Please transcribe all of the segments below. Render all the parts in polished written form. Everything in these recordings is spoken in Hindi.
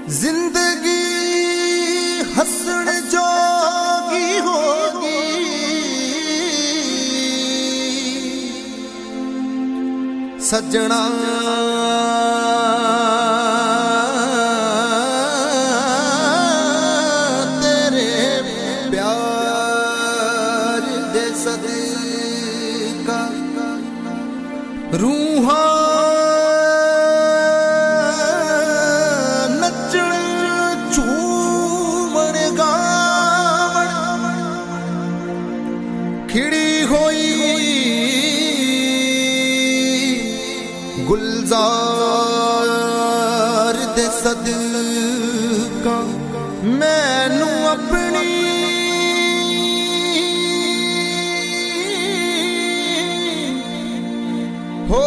जिंदगी हंसण जोगी होगी, सजना तेरे प्यार दे सदका रूहां खिड़ी होई गुलजार दे सदका मैनू अपनी हो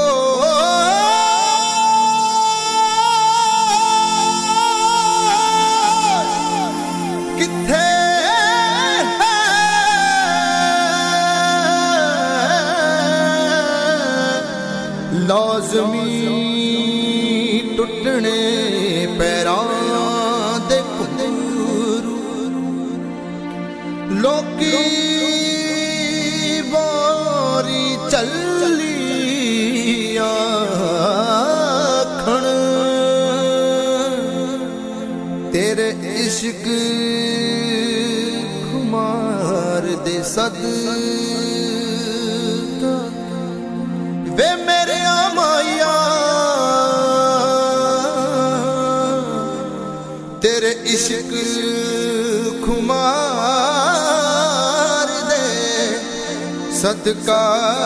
किथे लाज़मी टुटने पैरां दे घुंघरू लोकी बारी चली आखण तेरे इश्क खुमार दे सदका वे मेरे माया तेरे इश्क खुमार दे सदका।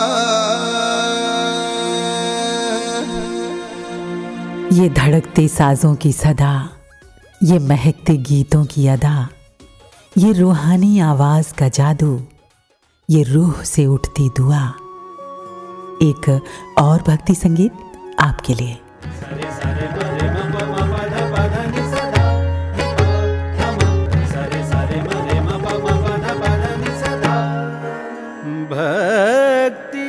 ये धड़कते साजों की सदा, ये महकते गीतों की अदा, ये रूहानी आवाज का जादू, ये रूह से उठती दुआ। एक और भक्ति संगीत आपके लिए। भक्ति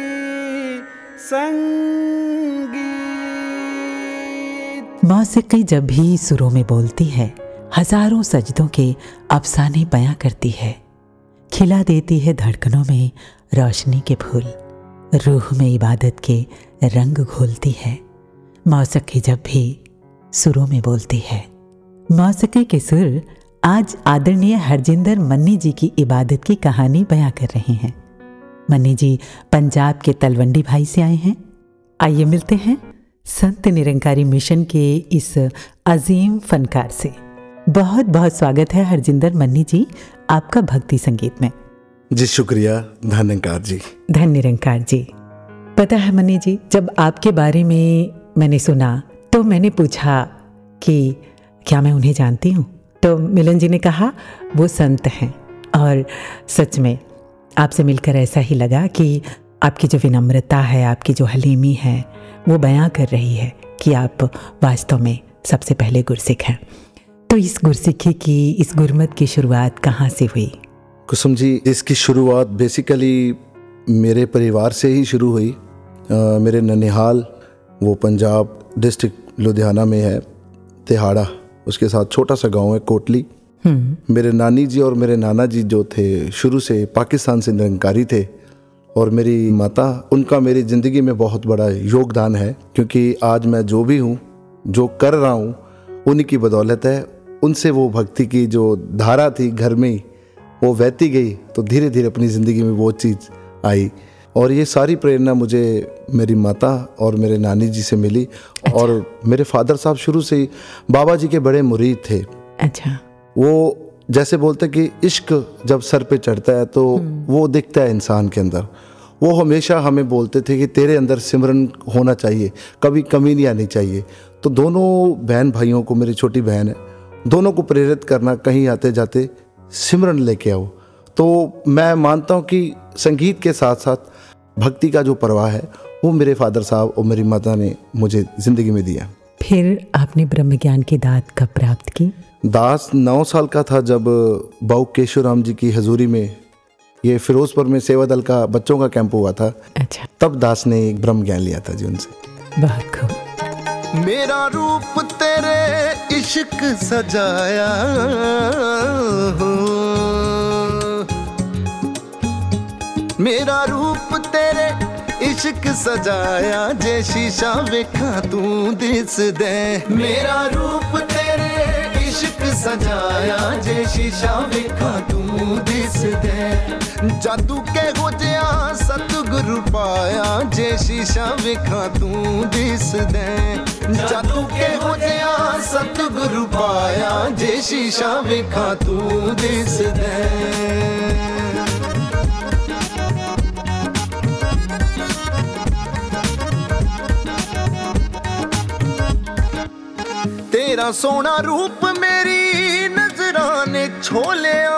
संगीत। मौसीकी जब भी सुरों में बोलती है, हजारों सजदों के अफसाने बयां करती है, खिला देती है धड़कनों में रोशनी के फूल, रूह में इबादत के रंग घोलती है। मौसीकी जब भी सुरों में बोलती है। मौसीकी के सुर आज आदरणीय हरजिंदर मन्नी जी की इबादत की कहानी बयां कर रहे हैं। मन्नी जी पंजाब के तलवंडी भाई से आए हैं। आइए मिलते हैं संत निरंकारी मिशन के इस अजीम फनकार से। बहुत बहुत स्वागत है हरजिंदर मन्नी जी आपका भक्ति संगीत में। जी शुक्रिया, धन निरंकार जी। धन निरंकार जी। पता है मन्नी जी, जब आपके बारे में मैंने सुना तो मैंने पूछा कि क्या मैं उन्हें जानती हूँ, तो मिलन जी ने कहा वो संत हैं। और सच में आपसे मिलकर ऐसा ही लगा कि आपकी जो विनम्रता है, आपकी जो हलीमी है, वो बयां कर रही है कि आप वास्तव में सबसे पहले गुरसिख हैं। तो इस गुरसिखी की, इस गुरमत की शुरुआत कहाँ से हुई? कुसुम जी, इसकी शुरुआत बेसिकली मेरे परिवार से ही शुरू हुई। मेरे ननिहाल, वो पंजाब डिस्ट्रिक्ट लुधियाना में है, तिहाड़ा, उसके साथ छोटा सा गांव है कोटली। मेरे नानी जी और मेरे नाना जी जो थे शुरू से पाकिस्तान से निरंकारी थे, और मेरी माता, उनका मेरी ज़िंदगी में बहुत बड़ा योगदान है, क्योंकि आज मैं जो भी हूँ, जो कर रहा हूँ, उन्हीं की बदौलत है। उनसे वो भक्ति की जो धारा थी घर में ही, वो बहती गई, तो धीरे धीरे अपनी ज़िंदगी में वो चीज़ आई। और ये सारी प्रेरणा मुझे मेरी माता और मेरे नानी जी से मिली। अच्छा। और मेरे फादर साहब शुरू से ही बाबा जी के बड़े मुरीद थे। अच्छा। वो जैसे बोलते कि इश्क जब सर पे चढ़ता है तो वो दिखता है इंसान के अंदर। वो हमेशा हमें बोलते थे कि तेरे अंदर सिमरन होना चाहिए, कभी कमी नहीं आनी चाहिए। तो दोनों बहन भाइयों को, मेरी छोटी बहन है, दोनों को प्रेरित करना, कहीं आते जाते सिमरन लेके आओ। तो मैं मानता हूँ कि संगीत के साथ साथ भक्ति का जो प्रवाह है वो मेरे फादर साहब और मेरी माता ने मुझे ज़िंदगी में दिया। फिर आपने ब्रह्म ज्ञान की दात कब प्राप्त की? दास 9 साल का था जब बाऊ केशवराम जी की हजूरी में, ये फिरोजपुर में सेवा दल का बच्चों का कैंप हुआ था। अच्छा। तब दास ने एक ब्रह्म ज्ञान लिया था जी उनसे। बहुत खूब। मेरा रूप तेरे इश्क सजाया हो, मेरा रूप तेरे इश्क सजाया, जे शीशा वेखा तू दिस दे। मेरा रूप तेरे इश्क सजाया, जे शीशा वेखा तू दिस दे। जादू के हो जिया सतगुरु पाया, जे शीशा वेखा तू दिस दे। जादू के हो जिया सतगुरु पाया, जे शीशा वेखा तू दिस दे। तेरा सोना रूप मेरी नजरां ने छोलिया,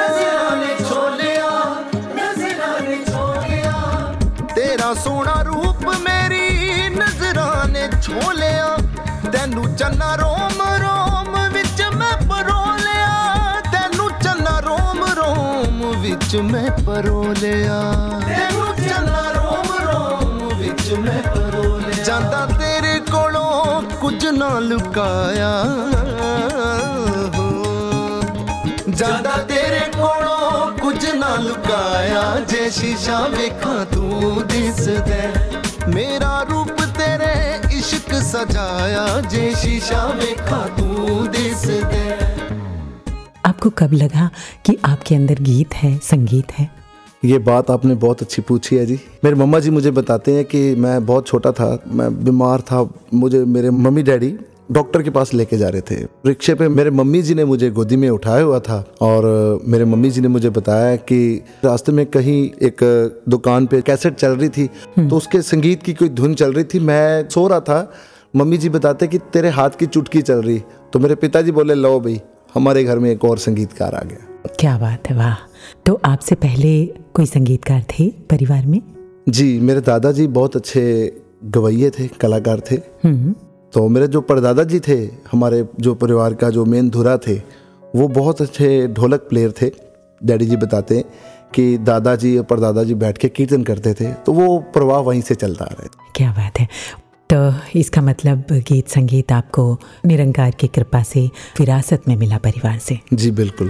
तेरा सोना रूप मेरी नजरां ने छोलिया। तैनू चन्ना रोम रोम विच मैं परोलिया, तैनू चन्ना रोम रोम विच मैं परोलिया, तैनू चन्ना रोम रोम विच मैं परोलिया। जांदा तेरे कोलों कुछ ना लुकाया हो, जांदा तेरे कोलों कुछ ना लुकाया, जे शीशा वेखा तू दिस दे। मेरा रूप तेरे इश्क सजाया, जे शीशा वेखा तू दिस दे। आपको कब लगा कि आपके अंदर गीत है, संगीत है? ये बात आपने बहुत अच्छी पूछी है जी। मेरे मम्मा जी मुझे बताते हैं कि मैं बहुत छोटा था, मैं बीमार था, मुझे मेरे मम्मी डैडी डॉक्टर के पास लेके जा रहे थे। रिक्शे पे मेरे मम्मी जी ने मुझे गोदी में उठाया हुआ था और मेरे मम्मी जी ने मुझे बताया कि रास्ते में कहीं एक दुकान पे कैसेट चल रही थी, तो उसके संगीत की कोई धुन चल रही थी। मैं सो रहा था, मम्मी जी बताते कि तेरे हाथ की चुटकी चल रही, तो मेरे पिताजी बोले लो भाई हमारे घर में एक और संगीतकार आ गया। क्या बात है, वाह। तो आपसे पहले कोई संगीतकार थे परिवार में? जी, मेरे दादाजी बहुत अच्छे गवैये थे, कलाकार थे। तो मेरे जो परदादा जी थे, हमारे जो परिवार का जो मेन धुरा थे, वो बहुत अच्छे ढोलक प्लेयर थे। डैडी जी बताते हैं कि दादाजी और परदादा जी बैठ के कीर्तन करते थे, तो वो प्रवाह वहीं से चलता आ रहा है। क्या बात है। तो इसका मतलब गीत संगीत आपको निरंकार की कृपा से विरासत में मिला परिवार से? जी बिल्कुल।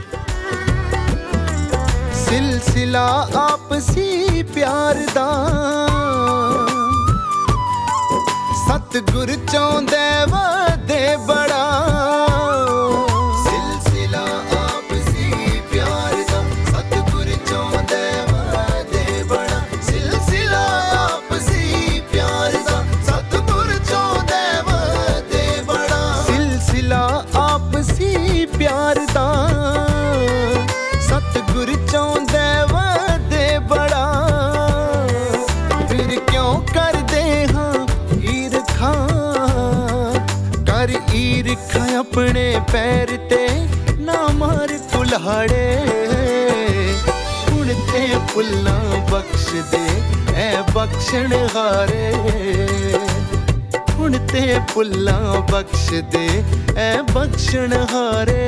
सिलसिला आपसी प्यार दा सतगुर चाहुंदे वादे बड़ा, सिलसिला आपसी प्यार दा सतगुर चाहुंदे वादे बड़ा, सिलसिला आपसी प्यार दा सतगुर चाहुंदे वादे बड़ा, सिलसिला आपसी प्यार दा सतगुर चाहुंदे वादे बड़ा। फिर क्यों कर दे हाँ ईरखा, कर ईरखा अपने पैर ते ना मार कुल्हाड़े। हुण ते फुल्लां बख्श दे ऐ बख्शण हारे, हुण ते फुल्लां बख्श दे ऐ बख्शण हारे।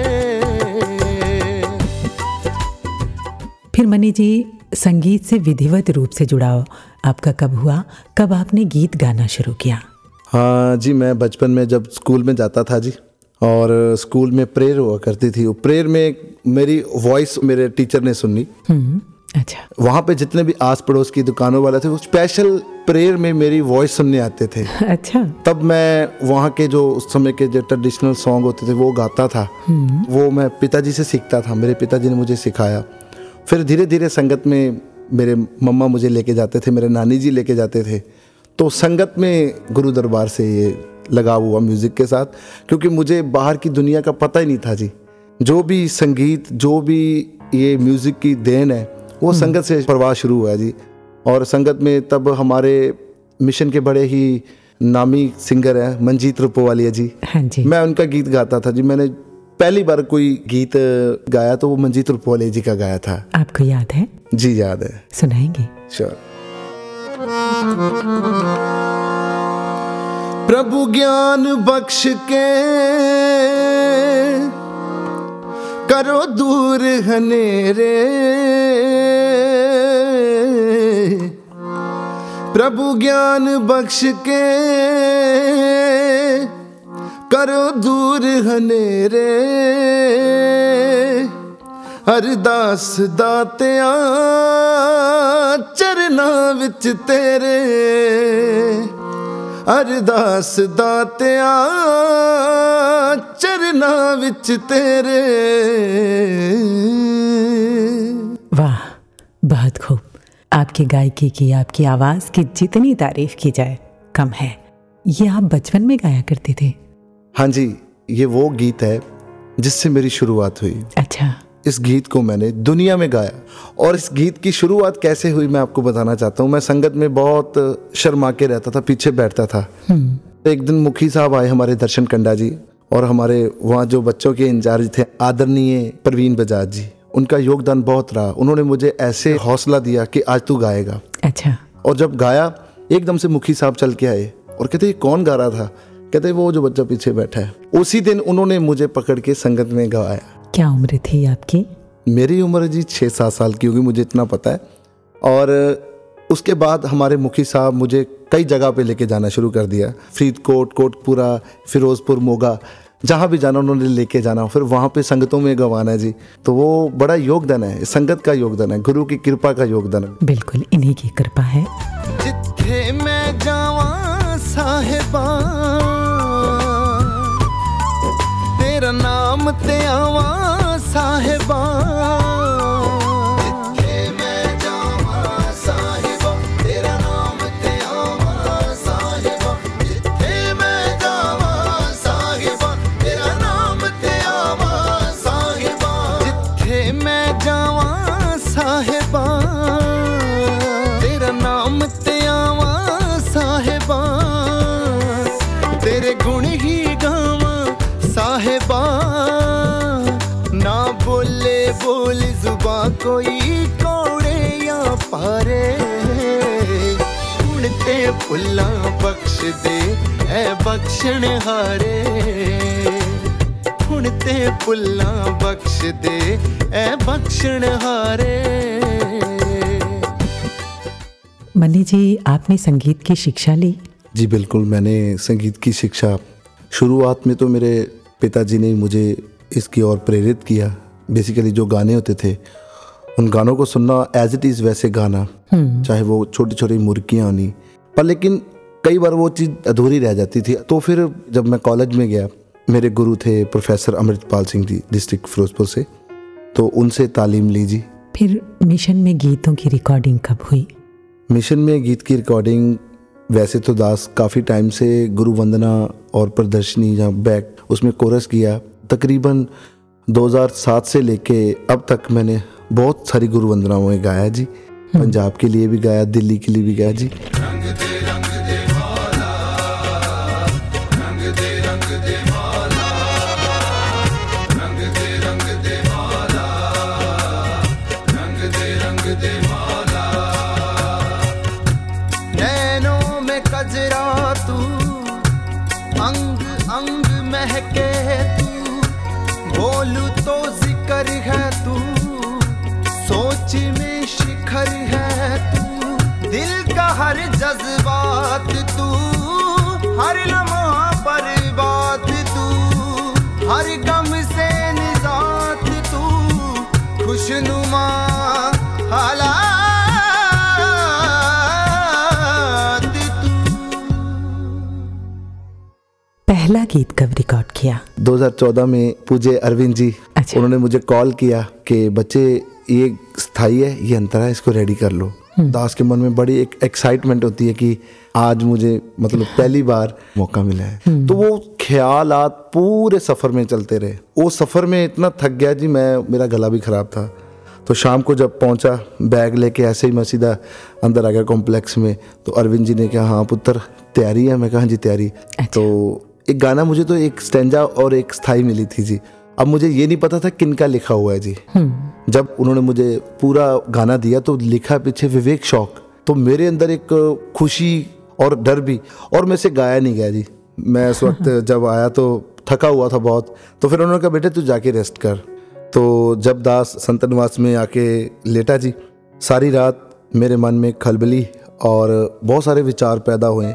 फिर मनी जी, संगीत से विधिवत रूप से जुड़ाव आपका कब हुआ? कब आपने गीत गाना शुरू किया? हाँ जी, मैं बचपन में जब स्कूल में जाता था जी, और स्कूल में प्रेयर हुआ करती थी। वो प्रेयर में मेरी वॉइस मेरे टीचर ने सुनी। अच्छा। वहाँ पे जितने भी आस पड़ोस की दुकानों वाले थे, वो स्पेशल प्रेयर में मेरी वॉइस सुनने आते थे। अच्छा। तब मैं वहाँ के जो उस समय के जो ट्रेडिशनल सॉन्ग होते थे वो गाता था। वो मैं पिताजी से सीखता था, मेरे पिताजी ने मुझे सिखाया। फिर धीरे धीरे संगत में मेरे मम्मा मुझे लेके जाते थे, मेरे नानी जी लेके जाते थे। तो संगत में गुरु दरबार से ये लगाव हुआ म्यूज़िक के साथ, क्योंकि मुझे बाहर की दुनिया का पता ही नहीं था जी। जो भी संगीत, जो भी ये म्यूज़िक की देन है, वो संगत से प्रवाह शुरू हुआ जी। और संगत में तब हमारे मिशन के बड़े ही नामी सिंगर हैं मंजीत रूपोवालिया जी। हाँ जी। मैं उनका गीत गाता था जी। मैंने पहली बार कोई गीत गाया तो वो मंजीत रूपोवालिया जी का गाया था। आपको याद है? जी याद है। सुनाएंगे? श्योर। प्रभु ज्ञान बख्श के करो दूर हनेरे, प्रभु ज्ञान बख्श के करो दूर हनेरे अरदास दातिया चरना विच तेरे अरदास दातिया चरना विच तेरे। वाह, बहुत खूब। आपकी गायकी की, आपकी आवाज़ की जितनी तारीफ की जाए कम है। ये आप बचपन में गाया करते थे? हाँ जी, ये वो गीत है जिससे मेरी शुरुआत हुई। अच्छा। इस गीत को मैंने दुनिया में गाया, और इस गीत की शुरुआत कैसे हुई मैं आपको बताना चाहता हूँ। मैं संगत में बहुत शर्मा के रहता था, पीछे बैठता था। एक दिन मुखी साहब आए, हमारे दर्शन कंडा जी, और हमारे वहाँ जो बच्चों के इंचार्ज थे आदरणीय प्रवीण बजाज जी, उनका योगदान बहुत रहा। उन्होंने मुझे ऐसे हौसला दिया कि आज तू गाएगा। अच्छा। और जब गाया एकदम से मुखी साहब चल के आए और कहते ये कौन गा रहा था? कहते वो जो बच्चा पीछे बैठा है। उसी दिन उन्होंने मुझे पकड़ के संगत में गवाया। क्या उम्र थी आपकी? मेरी उम्र जी 6-7 साल की होगी, मुझे इतना पता है। और उसके बाद हमारे मुखी साहब मुझे कई जगह पे लेके जाना शुरू कर दिया। फरीदकोट, कोटपुरा, फिरोजपुर, मोगा, जहाँ भी जाना उन्होंने लेके जाना, फिर वहाँ पे संगतों में गवाना जी। तो वो बड़ा योगदान है, संगत का योगदान है, गुरु की कृपा का योगदान है। बिल्कुल, इन्हीं की कृपा है। जिथे मैं जावां साहिबा तेरा नाम ते आवां साहिबा। जिथे मैं जावां साहिबा तेरा नाम ते आवां साहिबा। जिथे मैं जावां साहिबा तेरा नाम ते आवां साहिबा। जिथे मैं जावां साहिबा तेरा नाम ते आवां साहिबा। तेरे गुण ही गावां साहिबा। ना बोले बोल जुबा कोई कौड़े या पारे। हुण ते भुल्लां बख्श दे ऐ बख्शण हारे। हुण ते भुल्लां बख्श दे ऐ बख्शण हारे। मन्नी जी, आपने संगीत की शिक्षा ली? जी बिल्कुल, मैंने संगीत की शिक्षा शुरुआत में तो मेरे पिताजी ने मुझे इसकी ओर प्रेरित किया। बेसिकली जो गाने होते थे उन गानों को सुनना, एज इट इज़ वैसे गाना, चाहे वो छोटी छोटी मुर्गियाँ होनी, पर लेकिन कई बार वो चीज़ अधूरी रह जाती थी। तो फिर जब मैं कॉलेज में गया, मेरे गुरु थे प्रोफेसर अमृतपाल सिंह जी, डिस्ट्रिक्ट फिरोजपुर से, तो उनसे तालीम ली जी। फिर मिशन में गीतों की रिकॉर्डिंग कब हुई? मिशन में गीत की रिकॉर्डिंग वैसे तो दास काफ़ी टाइम से गुरु वंदना और प्रदर्शनी जहाँ बैक उसमें कोरस किया। तकरीबन 2007 से लेके अब तक मैंने बहुत सारी गुरु वंदनाओं में गाया जी। पंजाब के लिए भी गाया, दिल्ली के लिए भी गाया जी। नैनों में कजरा तू, अंग अंग महके तू, बोलू तो जिक्र है तू, सोच में शिखर है तू, दिल का हर जज्बात तू, हर लम्हा पर बात तू, हर गम से निजात तू, खुशनुमा हालात तू। पहला गीत कब रिकॉर्ड किया? 2014 में पूज्य अरविंद जी, अच्छा। उन्होंने मुझे कॉल किया कि बच्चे ये स्थाई है, ये अंतरा है, इसको रेडी कर लो। दास के मन में बड़ी एक एक्साइटमेंट होती है कि आज मुझे मतलब पहली बार मौका मिला है। तो वो ख्यालात पूरे सफ़र में चलते रहे। वो सफ़र में इतना थक गया जी मैं, मेरा गला भी ख़राब था। तो शाम को जब पहुंचा, बैग लेके ऐसे ही मैं सीधा अंदर आ गया कॉम्प्लेक्स में। तो अरविंद जी ने कहा हाँ पुत्र तैयारी है? मैं कहा जी तैयारी। तो एक गाना, मुझे तो एक स्टैंजा और एक स्थाई मिली थी जी। अब मुझे ये नहीं पता था किनका लिखा हुआ है जी। जब उन्होंने मुझे पूरा गाना दिया तो लिखा पीछे विवेक शौक। तो मेरे अंदर एक खुशी और डर भी, और मैं से गाया नहीं गया जी। मैं उस वक्त जब आया तो थका हुआ था बहुत। तो फिर उन्होंने कहा बेटे तू जाके रेस्ट कर। तो जब दास संत निवास में आके लेटा जी, सारी रात मेरे मन में खलबली और बहुत सारे विचार पैदा हुए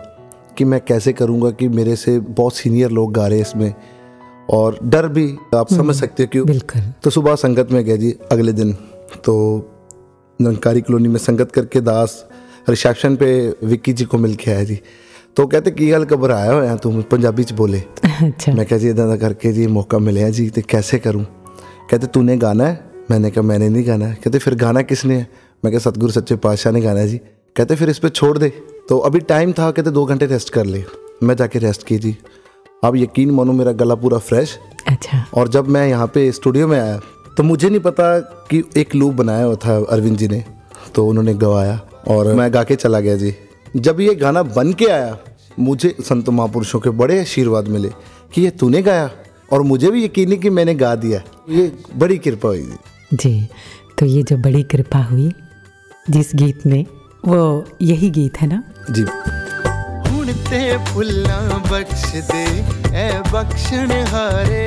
कि मैं कैसे करूँगा, कि मेरे से बहुत सीनियर लोग गा रहे हैं इसमें, और डर भी आप समझ सकते हो क्यों। बिल्कुल। तो सुबह संगत में गए जी अगले दिन, तो निरंकारी कॉलोनी में संगत करके दास रिसेप्शन पे विक्की जी को मिल के आया जी। तो कहते की गल घबराया होया तुम, पंजाबी च बोले। अच्छा। मैं कहा जी इदा करके जी मौका मिले जी, तो कैसे करूँ। कहते तूने गाना है। मैंने कहा मैंने नहीं गाना है। कहते फिर गाना किसने है। मैं कहा सतगुरु सच्चे पातशाह ने गाना है जी। कहते फिर इस पर छोड़ दे। तो अभी टाइम था, कहते 2 घंटे रेस्ट कर ले। मैं जाके रेस्ट की जी। अब यकीन मानो मेरा गला पूरा फ्रेश। अच्छा। और जब मैं यहाँ पे स्टूडियो में आया तो मुझे नहीं पता कि एक लूप बनाया हुआ था अरविंद जी ने, तो उन्होंने गवाया और मैं गा के चला गया जी। जब ये गाना बन के आया, मुझे संत महापुरुषों के बड़े आशीर्वाद मिले कि ये तूने गाया, और मुझे भी यकीन नहीं कि मैंने गा दिया। ये बड़ी कृपा हुई जी। जी, तो ये जो बड़ी कृपा हुई जिस गीत में, वो यही गीत है ना जी। हुण ते फुल्लां बख्श दे ए बख्शण हारे,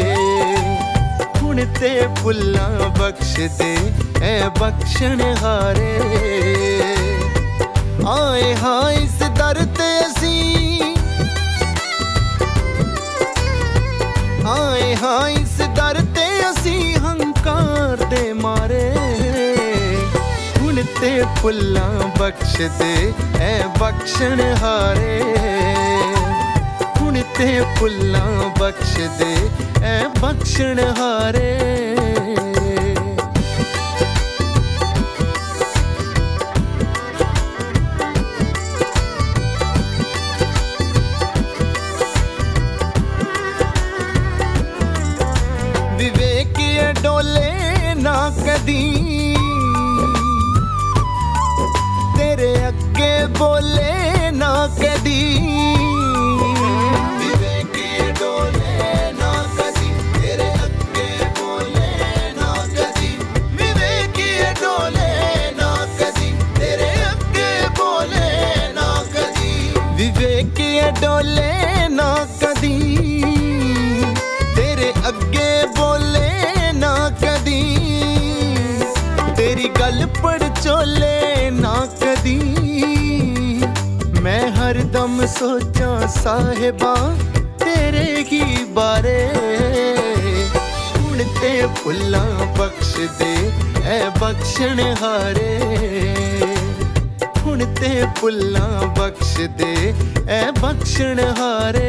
हुण ते फुल्लां बख्श दे ए बख्शण हारे। आए हाँ इस दर ते असीं, आए हाँ इस दर ते असीं हंकार दे मारे। हुण ते फुल्लां बख्श दे ए बख्शण हारे, हुण ते फुल्लां बख्श दे ए बख्शण हारे। विवेक डोले ना कदी, तेरे अगे बोले ना कदी। विवेक डोले ना कदी, तेरे अगे बोले ना कदी। विवेक डोले ना कदी, तेरे अगे बोले ना कदी। विवेक डोले ना कदी, तेरे अगे बोले ना कदी। तेरी गल पड़ चोले ना कदी। मैं हरदम सोचा साहिबा तेरे ही बारे। हुण ते फुल्लां बख्श दे ए बख्शण हारे, हुण ते फुल्लां बख्श दे ए बख्शण हारे।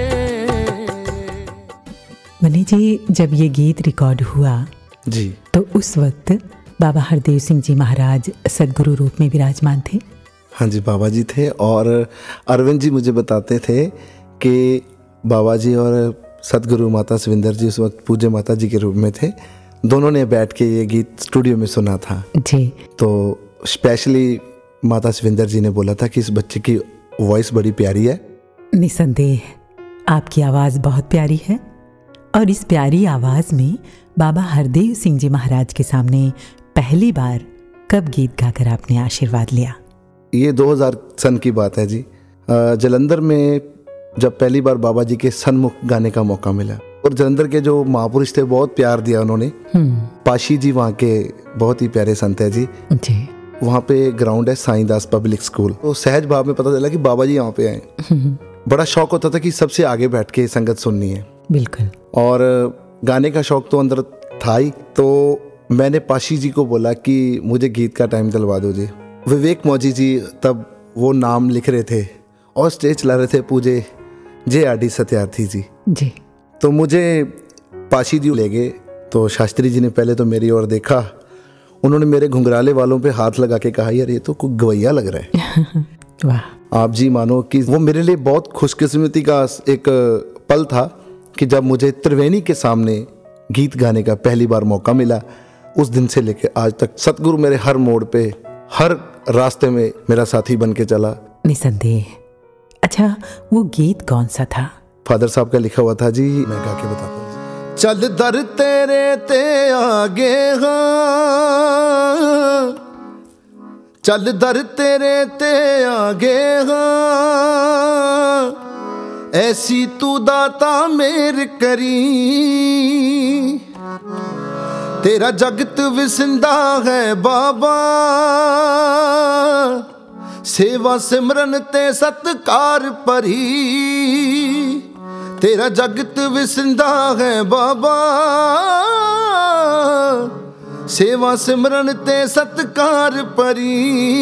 मनी जी, जब ये गीत रिकॉर्ड हुआ जी, तो उस वक्त बाबा हरदेव सिंह जी महाराज सदगुरु रूप में विराजमान थे। हाँ जी, बाबा जी थे। और अरविंद जी मुझे बताते थे कि बाबा जी और सदगुरु माता सविंदर जी उस वक्त पूज्य माता जी के रूप में थे। दोनों ने बैठ के ये गीत स्टूडियो में सुना था जी। तो स्पेशली माता सविंदर जी ने बोला था कि इस बच्चे की वॉइस बड़ी प्यारी है। निसंदेह आपकी आवाज़ बहुत प्यारी है, और इस प्यारी आवाज़ में बाबा हरदेव सिंह जी महाराज के सामने पहली बार कब गीत गाकर आपने आशीर्वाद लिया? ये 2000 सन की बात है जी। जलंधर में जब पहली बार बाबा जी के सन्मुख गाने का मौका मिला, और जलंधर के जो महापुरुष थे बहुत प्यार दिया उन्होंने। पाशी जी वहाँ के बहुत ही प्यारे संत है जी। वहाँ पे ग्राउंड है साईं दास पब्लिक स्कूल। तो सहज भाव में पता चला कि बाबा जी यहाँ पे आए। बड़ा शौक होता था कि सबसे आगे बैठ के संगत सुननी है। बिल्कुल। और गाने का शौक तो अंदर था ही। तो मैंने पाशी जी को बोला कि मुझे गीत का टाइम दिलवा दो जी। विवेक मौजी जी तब वो नाम लिख रहे थे और स्टेज चला रहे थे पूजे JRD सत्यार्थी जी। तो मुझे पाशी जी ले गए। तो शास्त्री जी ने पहले तो मेरी ओर देखा, उन्होंने मेरे घुंघराले वालों पे हाथ लगा के कहा यार ये तो कोई गवैया लग रहा है। वाह। आप जी मानो कि वो मेरे लिए बहुत खुशकिस्मती का एक पल था कि जब मुझे त्रिवेणी के सामने गीत गाने का पहली बार मौका मिला। उस दिन से लेकर आज तक सतगुरु मेरे हर मोड़ पे, हर रास्ते में मेरा साथी बन के चला। निसंदेह। अच्छा, वो गीत कौन सा था? फादर साहब का लिखा हुआ था जी, मैं गा के बताता हूँ। चल दर तेरे ते आगे हाँ, चल दर तेरे ते आगे हाँ, ऐसी तू दाता मेर करी। तेरा जगत विसिंदा है बाबा, सेवा सिमरन ते सत्कार भरी, तेरा जगत विसंदा है बाबा, सेवा सिमरन ते सत्कार भरी।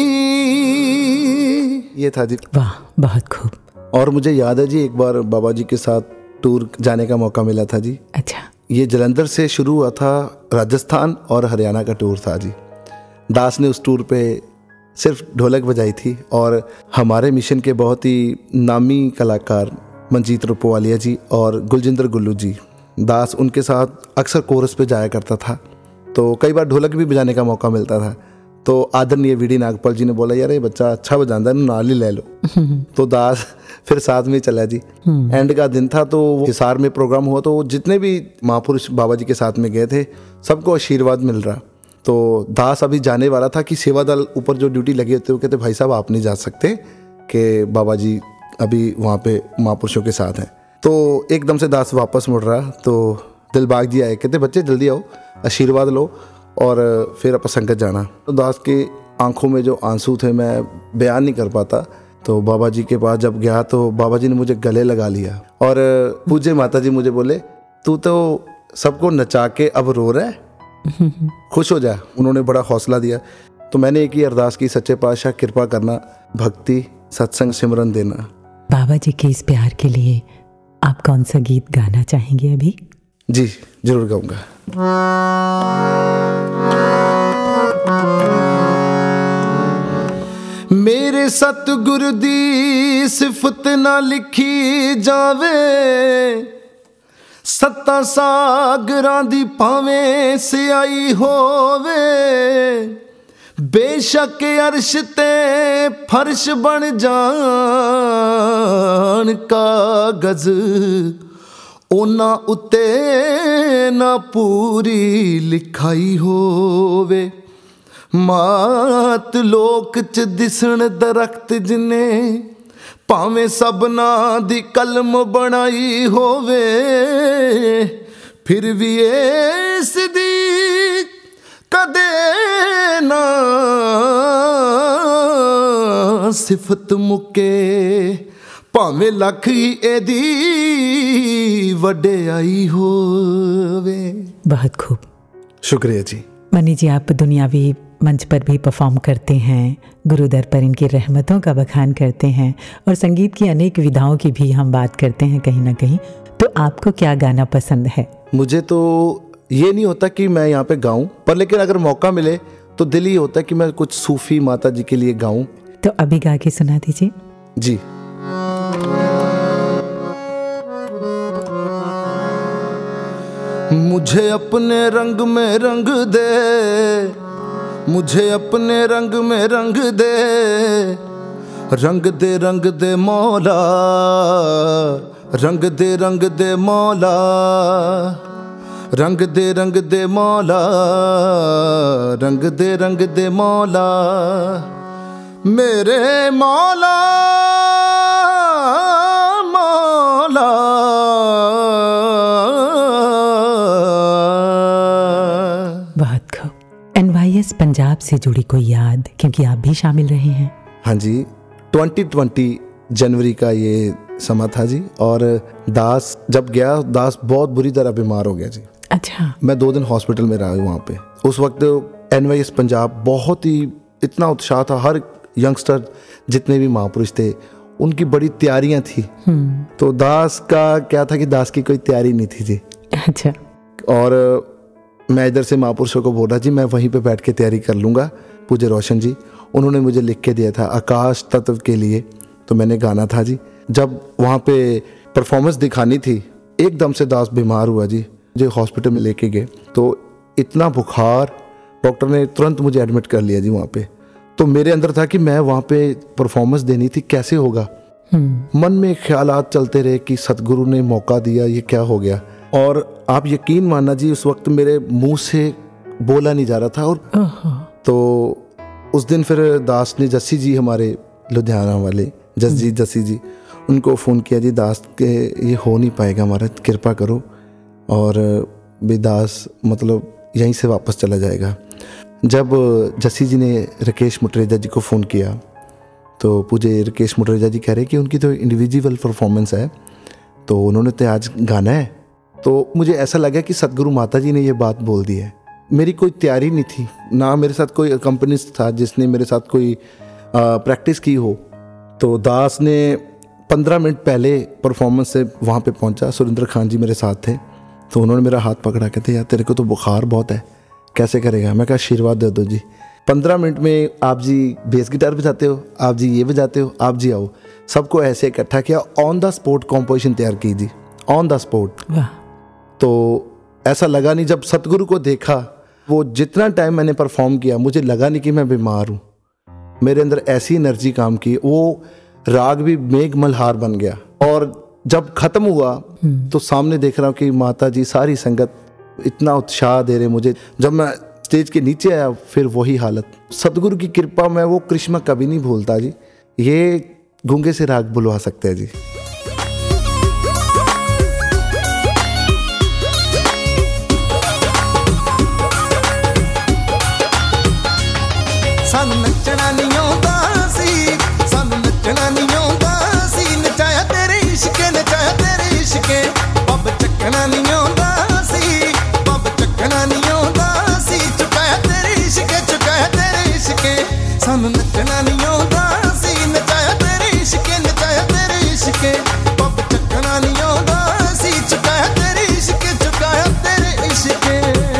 ये था जी। वाह, बहुत खूब। और मुझे याद है जी, एक बार बाबा जी के साथ टूर जाने का मौका मिला था जी। अच्छा। ये जलंधर से शुरू हुआ था, राजस्थान और हरियाणा का टूर था जी। दास ने उस टूर पे सिर्फ ढोलक बजाई थी और हमारे मिशन के बहुत ही नामी कलाकार मंजीत रुपवालिया जी और गुलजिंदर गुल्लू जी, दास उनके साथ अक्सर कोरस पे जाया करता था, तो कई बार ढोलक भी बजाने का मौका मिलता था। तो आदरणीय वीडी नागपाल जी ने बोला, यार ये बच्चा अच्छा बजाता है, नाल ही ले लो। तो दास फिर साथ में चला जी। एंड का दिन था, तो हिसार में प्रोग्राम हुआ, तो जितने भी महापुरुष बाबा जी के साथ में गए थे सबको आशीर्वाद मिल रहा। तो दास अभी जाने वाला था कि सेवा दल ऊपर जो ड्यूटी लगी होती है, वो कहते भाई साहब आप नहीं जा सकते कि बाबा जी अभी वहाँ पे महापुरुषों के साथ हैं। तो एकदम से दास वापस मुड़ रहा, तो दिलबाग जी आए, कहते बच्चे जल्दी आओ, आशीर्वाद लो और फिर आप संगत जाना। तो दास के आंखों में जो आंसू थे मैं बयान नहीं कर पाता। तो बाबा जी के पास जब गया तो बाबा जी ने मुझे गले लगा लिया और पूज्य माता जी मुझे बोले, तू तो सबको नचा के अब रो रहा है, खुश हो जा। उन्होंने बड़ा हौसला दिया। तो मैंने एक ही अरदास की, सच्चे पातशाह कृपा करना, भक्ति सत्संग सिमरन देना। बाबा जी के इस प्यार के लिए आप कौन सा गीत गाना चाहेंगे अभी? जी जरूर गाऊंगा। मेरे सतगुरु दी सिफत ना लिखी जावे, सत्ता सागरां दी भावें सियाई होवे, बेशक अर्श ते फर्श बन जान कागज, ओना उत्ते ना पूरी लिखाई होवे। मात लोक च दिसण दरख्त जिने, भावें सबना दी कलम बनाई होवे, फिर भी इस दी कदे ना सिफत मुके, भावें लख ही एदी वड्डेआई होवे। बहुत खूब, शुक्रिया जी। मनी जी, आप दुनियावी मंच पर भी परफॉर्म करते हैं, गुरुदर पर इनकी रहमतों का बखान करते हैं और संगीत की अनेक विधाओं की भी हम बात करते हैं कहीं ना कहीं। तो आपको क्या गाना पसंद है? मुझे तो ये नहीं होता कि मैं यहाँ पे गाऊं, पर लेकिन अगर मौका मिले तो दिल ही होता है कि मैं कुछ सूफी माता जी के लिए गाऊं। तो अभी गा के सुना दीजिए। जी। मुझे अपने रंग में रंग दे, मुझे अपने रंग में रंग दे, रंग दे रंग दे मौला, रंग दे रंग दे मौला, रंग दे रंग दे मौला, रंग दे रंग दे मौला, मेरे मौला मौला। बहुत खूब। NYS पंजाब से जुड़ी कोई याद, क्योंकि आप भी शामिल रहे हैं। हाँ जी, 2020 जनवरी का ये समा था जी, और दास जब गया, दास बहुत बुरी तरह बीमार हो गया जी। अच्छा। मैं 2 दिन हॉस्पिटल में रहा वहाँ पे। उस वक्त NYS पंजाब बहुत ही इतना उत्साह था, हर यंगस्टर जितने भी महापुरुष थे उनकी बड़ी तैयारियां थी। तो दास का क्या था कि दास की कोई तैयारी नहीं थी जी। अच्छा। और मैं इधर से महापुरुषों को बोला जी मैं वहीं पे बैठ के तैयारी कर लूँगा। पूज्य रोशन जी उन्होंने मुझे लिख के दिया था आकाश तत्व के लिए, तो मैंने गाना था जी। जब वहाँ पे परफॉर्मेंस दिखानी थी, एकदम से दास बीमार हुआ जी, मुझे हॉस्पिटल में लेके गए। तो इतना बुखार, डॉक्टर ने तुरंत मुझे एडमिट कर लिया जी वहाँ पे। तो मेरे अंदर था कि मैं वहाँ पे परफॉर्मेंस देनी थी, कैसे होगा। मन में ख्यालात चलते रहे कि सतगुरु ने मौका दिया, ये क्या हो गया। और आप यकीन मानना जी, उस वक्त मेरे मुंह से बोला नहीं जा रहा था। और तो उस दिन फिर दास ने जस्सी जी, हमारे लुधियाना वाले जस्सी जी, उनको फ़ोन किया जी, दास के ये हो नहीं पाएगा हमारा, कृपा करो। और भी दास मतलब यहीं से वापस चला जाएगा। जब जस्सी जी ने राकेश मुटरेजा जी को फ़ोन किया तो पूज्य राकेश मुटरेजा जी कह रहे हैं कि उनकी तो इंडिविजुअल परफॉर्मेंस है, तो उन्होंने तो आज गाना है। तो मुझे ऐसा लगा कि सतगुरु माता जी ने ये बात बोल दी है। मेरी कोई तैयारी नहीं थी, ना मेरे साथ कोई अकम्पनिस्ट था जिसने मेरे साथ कोई प्रैक्टिस की हो। तो दास ने 15 मिनट पहले परफॉर्मेंस से वहाँ पे पहुँचा, सुरेंद्र खान जी मेरे साथ थे, तो उन्होंने मेरा हाथ पकड़ा, कहते यार तेरे को तो बुखार बहुत है, कैसे करेगा। मैं कहा आशीर्वाद दे दो जी। 15 मिनट में आप जी बेस गिटार बजाते हो, आप जी ये बजाते हो, आप जी आओ। सबको ऐसे इकट्ठा किया, ऑन द स्पॉट कॉम्पोजिशन तैयार की जी, ऑन द स्पॉट। तो ऐसा लगा नहीं, जब सतगुरु को देखा, वो जितना टाइम मैंने परफॉर्म किया मुझे लगा नहीं कि मैं बीमार हूँ। मेरे अंदर ऐसी एनर्जी काम की, वो राग भी मेघ मल्हार बन गया। और जब खत्म हुआ तो सामने देख रहा हूँ कि माता जी सारी संगत इतना उत्साह दे रहे मुझे। जब मैं स्टेज के नीचे आया फिर वही हालत। सतगुरु की कृपा, मैं वो करिश्मा कभी नहीं भूलता जी। ये गूंगे से राग बुलवा सकते हैं जी। ਸਾਨੂੰ ਨੱਚਣਾ ਨਹੀਂ ਆਉਂਦਾ ਸੀ, ਸਾਨੂੰ ਨੱਚਣਾ ਨਹੀਂ ਆਉਂਦਾ ਸੀ, ਨਚਾਇਆ ਤੇਰੇ ਇਸ਼ਕੇ, ਨਚਾਇਆ ਤੇਰੇ ਇਸ਼ਕੇ। ਪੱਬ ਚੱਕਣਾ ਨਹੀਂ ਆਉਂਦਾ ਸੀ, ਪੱਬ ਚੱਕਣਾ ਨਹੀਂ ਆਉਂਦਾ ਸੀ, ਚੁਕਾਇਆ ਤੇਰੇ ਇਸ਼ਕੇ, ਚੁਕਾਇਆ ਤੇਰੇ ਇਸ਼ਕੇ। ਸਾਨੂੰ ਨੱਚਣਾ ਨਹੀਂ ਆਉਂਦਾ ਸੀ, ਨਚਾਇਆ ਤੇਰੇ ਇਸ਼ਕੇ, ਨਚਾਇਆ ਤੇਰੇ ਇਸ਼ਕੇ। ਪੱਬ ਚੱਕਣਾ ਨਹੀਂ ਆਉਂਦਾ ਸੀ, ਚੁਕਾਇਆ ਤੇਰੇ ਇਸ਼ਕੇ, ਚੁਕਾਇਆ ਤੇਰੇ ਇਸ਼ਕੇ।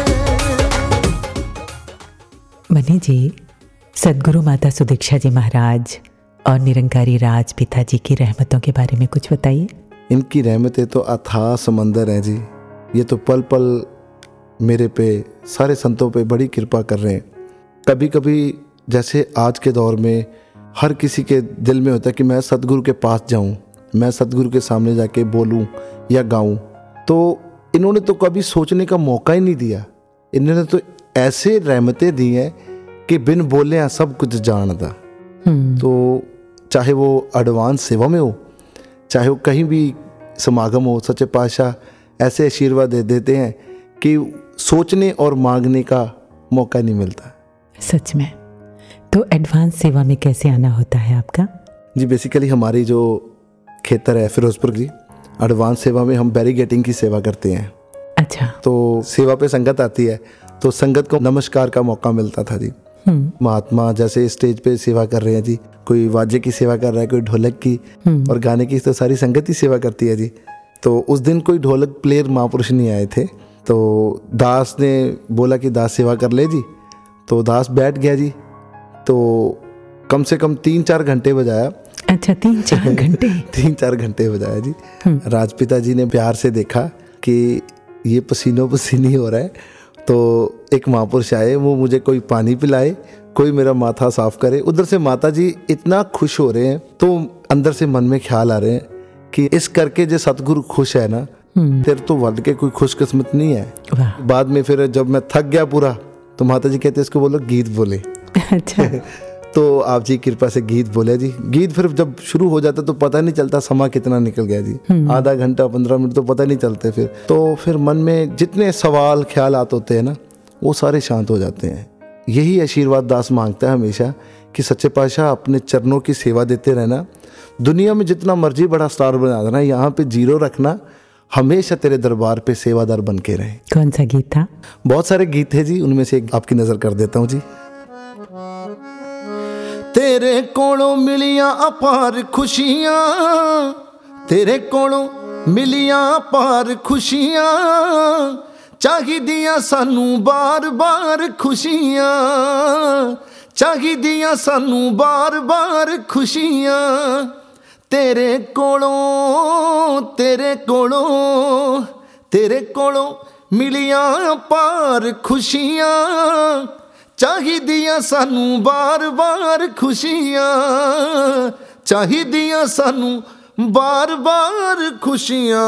मनी जी, सदगुरु माता सुदीक्षा जी महाराज और निरंकारी राज पिताजी की रहमतों के बारे में कुछ बताइए। इनकी रहमतें तो अथाह समंदर हैं जी। ये तो पल पल मेरे पे, सारे संतों पे बड़ी कृपा कर रहे हैं। कभी कभी जैसे आज के दौर में हर किसी के दिल में होता है कि मैं सतगुरु के पास जाऊं, मैं सतगुरु के सामने जाके बोलूं या गाऊं, तो इन्होंने तो कभी सोचने का मौका ही नहीं दिया। इन्होंने तो ऐसे रहमतें दी हैं कि बिन बोले सब कुछ जानता। तो चाहे वो एडवांस सेवा में हो, चाहे वो कहीं भी समागम हो, सच्चे पातशाह ऐसे आशीर्वाद दे देते हैं कि सोचने और मांगने का मौका नहीं मिलता। सच में। तो एडवांस सेवा में कैसे आना होता है आपका? जी बेसिकली हमारी जो खेतर है फिरोजपुर की, एडवांस सेवा में हम बैरीगेटिंग की सेवा करते हैं। अच्छा। तो सेवा पे संगत आती है तो संगत को नमस्कार का मौका मिलता था जी। महात्मा जैसे स्टेज पे सेवा कर रहे हैं जी, कोई वाद्य की सेवा कर रहा है, कोई ढोलक की और गाने की, तो सारी संगत ही सेवा करती है जी। तो उस दिन कोई ढोलक प्लेयर महापुरुष नहीं आए थे, तो दास ने बोला कि दास सेवा कर ले जी। तो दास बैठ गया जी, तो कम से कम 3-4 घंटे बजाया। अच्छा, 3-4 घंटे 3-4 घंटे बजाया जी। राजपिता जी ने प्यार से देखा कि ये पसीनों पसीनी हो रहा है, तो एक महापुरुष आए, वो मुझे कोई पानी पिलाए, कोई मेरा माथा साफ करे। उधर से माता जी इतना खुश हो रहे हैं, तो अंदर से मन में ख्याल आ रहे हैं कि इस करके जो सतगुरु खुश है ना, तेरे तो वर्ल्ड के कोई खुशकिस्मत नहीं है। बाद में फिर जब मैं थक गया पूरा, तो माता जी कहते इसको बोलो गीत बोले। अच्छा। तो आप जी कृपा से गीत बोले जी। गीत फिर जब शुरू हो जाता तो पता नहीं चलता समा कितना निकल गया जी। आधा घंटा 15 मिनट तो पता नहीं चलते। फिर मन में जितने सवाल ख्यालात होते हैं ना, वो सारे शांत हो जाते हैं। यही आशीर्वाद दास मांगता है हमेशा कि सच्चे पातशाह अपने चरणों की सेवा देते रहना। दुनिया में जितना मर्जी बड़ा स्टार बना देना, यहाँ पे जीरो रखना, हमेशा तेरे दरबार पे सेवादार बन के रहे। कौन सा गीत था? बहुत सारे गीत है जी, उनमें से एक आपकी नजर कर देता हूँ जी। तेरे कोलों मिलियां अपार खुशियां, तेरे कोलों मिलियां अपार खुशियां, चाहिदियां सानू बार बार खुशियां, चाहिदियां सानू बार बार खुशियां। तेरे कोलों तेरे कोलों तेरे कोलों मिलियां अपार खुशियां, चाहिदियां सानू बार बार खुशियां, चाहिदियां सानू बार बार खुशियां।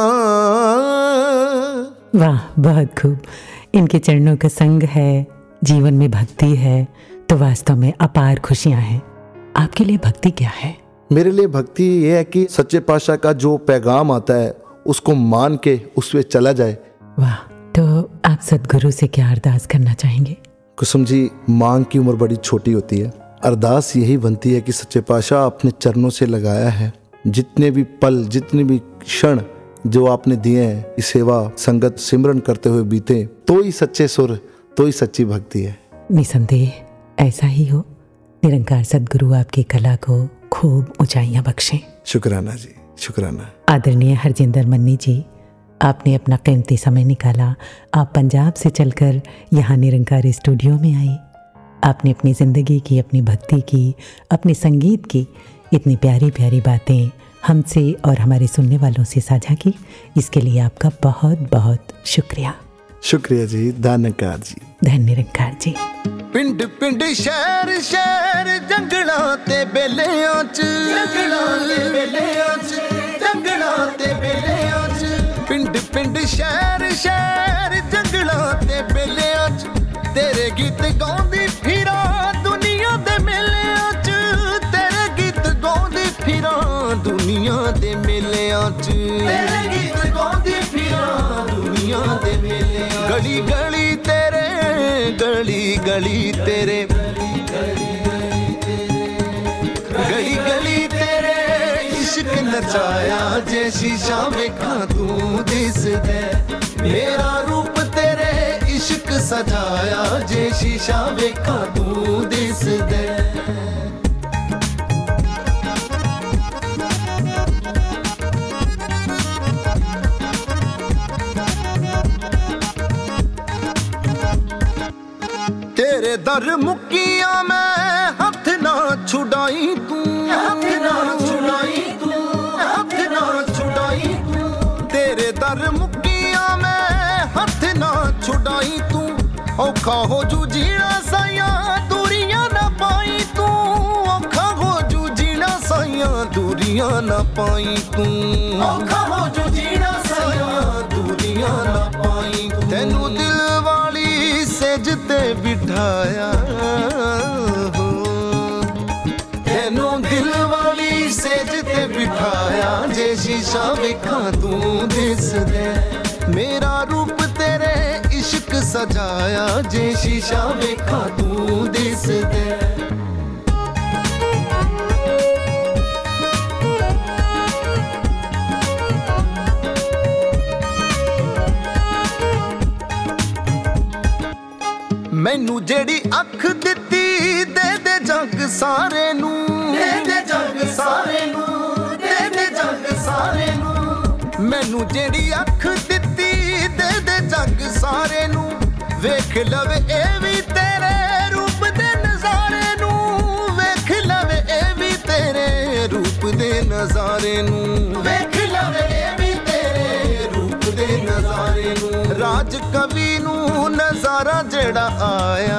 वाह, बहुत खूब। इनके चरणों का संग है, जीवन में भक्ति है, तो वास्तव में अपार खुशियां हैं। आपके लिए भक्ति क्या है? मेरे लिए भक्ति ये है कि सच्चे पातशाह का जो पैगाम आता है उसको मान के उस पे चला जाए। वाह। तो आप सदगुरु से क्या अरदास करना चाहेंगे? कुसुम जी, मांग की उम्र बड़ी छोटी होती है, अरदास यही बनती है कि सच्चे पातशाह अपने चरणों से लगाया है, जितने भी पल, जितने भी क्षण जो आपने दिए हैं, इस सेवा संगत सिमरन करते हुए बीते, तो ही सच्चे सुर, तो ही सच्ची भक्ति है। निसंदेह ऐसा ही हो। निरंकार सद्गुरु आपकी कला को खूब ऊंचाइयां बख्शें। शुक्राना जी, शुक्राना। आदरणीय हरजिंदर मन्नी जी, आपने अपना कीमती समय निकाला। आप पंजाब से चलकर यहाँ निरंकारी स्टूडियो में आई। आपने अपनी ज़िंदगी की, अपनी भक्ति की, अपने संगीत की इतनी प्यारी प्यारी बातें हमसे और हमारे सुनने वालों से साझा की। इसके लिए आपका बहुत बहुत शुक्रिया। शुक्रिया जी, धन्यकार जी। धन निरंकार जी। पिंड पिंड शहर शहर जंगलां ते बेलियां च, जंगलां ते बेलियां च, जंगलां ते बेलियां च, पिंड पिंड शहर शहर जंगलां ते बेलियां च, तेरे गीत गाउंदी फिरां दुनिया दे मेलियां च, तेरे गीत गाउंदी फिरां दुनिया दे मेलियां च, तेरे गीत गाउंदी फिरां दुनिया दे मेलियां। गली गली तेरे, गली गली तेरे, गली गली तेरे इश्क नचाया, जे शीशा वेखां तू दिसदे, मेरा रूप तेरे इश्क सजाया, जे शीशा वेखां तू दिसदे। तेरे दर मुक्कियां मैं हथ ना छुड़ाई तू, हथ ना छुड़ाई तू, हथ ना छुड़ाई तू, तेरे दर मुक्कियां मैं हथ ना छुड़ाई तू, औखा हो जू जीना साइयां दूरियां ना पाई तू, औखा हो जू जीना साइयां दूरियां ना पाई तू, औखा हो जू जीना साइयां दूरियां ना पाई तू। तैनू दिल वाली सेज ते बिठाया, तैनू दिल वाली सेज ते बिठाया, जे शीशा वेखां तू दिसदे, मेरा रूप तेरे इश्क सजाया, जे शीशा वेखां तू दिसदे। मैनू जेड़ी अख दित्ती दे दे जग सारे नू, दे दे जग सारे नू, दे दे जग सारे नू, मैनू जेड़ी अख दित्ती दे दे जग सारे नू, वेख लवे ए भी तेरे रूप दे नजारे नू, वेख लवे ए भी तेरे रूप दे नजारे नू, वेख लवे ए भी तेरे रूप दे नजारे नू। राज कवि नू नजारा जेड़ा आया,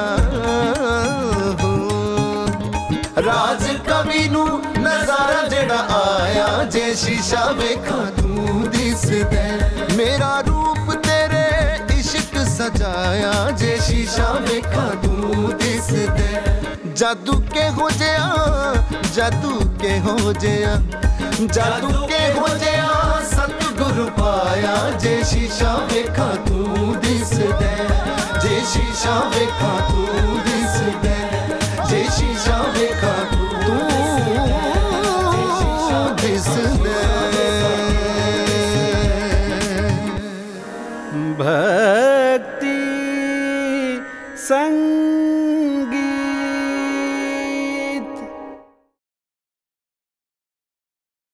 राज कवि नू नजारा जेड़ा आया, जे शीशा वेखां तू दिसदे, मेरा रूप तेरे इश्क सजाया, जे शीशा वेखां तू दिसदे। जादू के हो जया, जादू के हो जया, जादू के हो जया सतगुरु पाया, जे शीशा वेखां तू दिसदे, जे शीशा वेखां तू दिसदे, जे शीशा वेखां तू दिसदे।